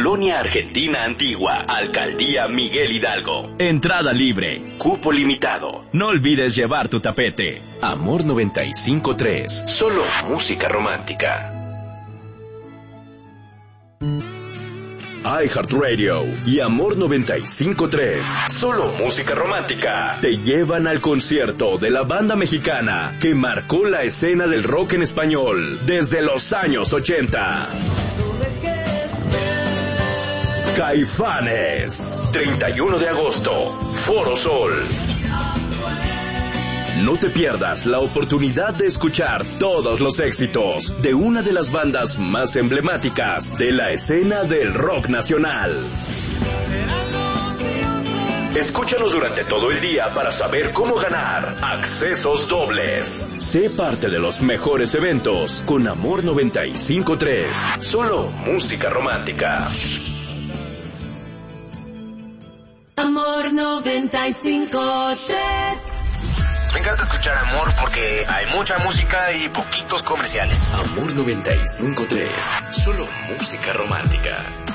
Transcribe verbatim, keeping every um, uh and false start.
Colonia Argentina Antigua, Alcaldía Miguel Hidalgo. Entrada libre, cupo limitado. No olvides llevar tu tapete. Amor noventa y cinco punto tres, solo música romántica. iHeartRadio y Amor noventa y cinco punto tres, solo música romántica, te llevan al concierto de la banda mexicana que marcó la escena del rock en español desde los años ochenta. Caifanes, treinta y uno de agosto, Foro Sol. No te pierdas la oportunidad de escuchar todos los éxitos de una de las bandas más emblemáticas de la escena del rock nacional. Escúchanos durante todo el día para saber cómo ganar accesos dobles. Sé parte de los mejores eventos con Amor noventa y cinco punto tres, solo música romántica. Amor noventa y cinco punto tres. Me encanta escuchar Amor porque hay mucha música y poquitos comerciales. Amor noventa y cinco punto tres, solo música romántica.